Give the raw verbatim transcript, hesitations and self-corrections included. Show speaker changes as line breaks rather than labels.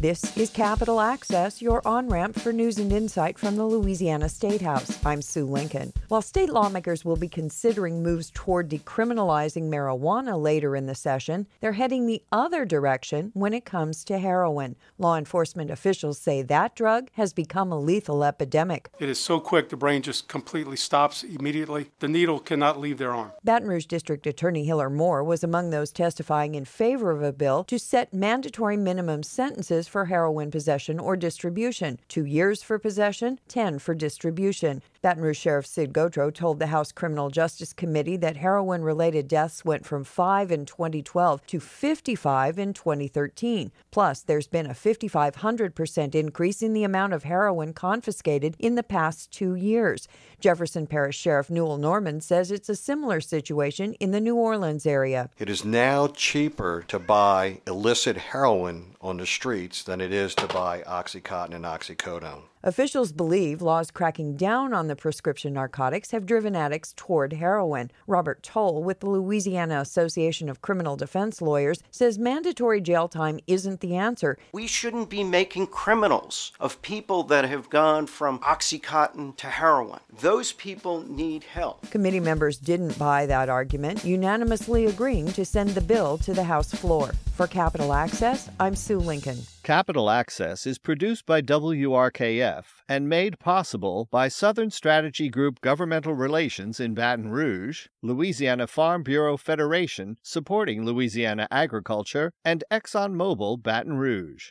This is Capitol Access, your on-ramp for news and insight from the Louisiana State House. I'm Sue Lincoln. While state lawmakers will be considering moves toward decriminalizing marijuana later in the session, they're heading the other direction when it comes to heroin. Law enforcement officials say that drug has become a lethal epidemic.
It is so quick, the brain just completely stops immediately. The needle cannot leave their arm.
Baton Rouge District Attorney Hiller Moore was among those testifying in favor of a bill to set mandatory minimum sentences for heroin possession or distribution. Two years for possession, ten for distribution. Baton Rouge Sheriff Sid Gautreaux told the House Criminal Justice Committee that heroin-related deaths went from five in twenty twelve to fifty-five in twenty thirteen. Plus, there's been a five thousand five hundred percent increase in the amount of heroin confiscated in the past two years. Jefferson Parish Sheriff Newell Norman says it's a similar situation in the New Orleans area.
It is now cheaper to buy illicit heroin on the streets than it is to buy Oxycontin and oxycodone.
Officials believe laws cracking down on the prescription narcotics have driven addicts toward heroin. Robert Toll with the Louisiana Association of Criminal Defense Lawyers says mandatory jail time isn't the answer.
We shouldn't be making criminals of people that have gone from Oxycontin to heroin. Those people need help.
Committee members didn't buy that argument, unanimously agreeing to send the bill to the House floor. For Capitol Access, I'm Sue Lincoln.
Capitol Access is produced by W R K F and made possible by Southern Strategy Group Governmental Relations in Baton Rouge, Louisiana Farm Bureau Federation supporting Louisiana agriculture, and ExxonMobil Baton Rouge.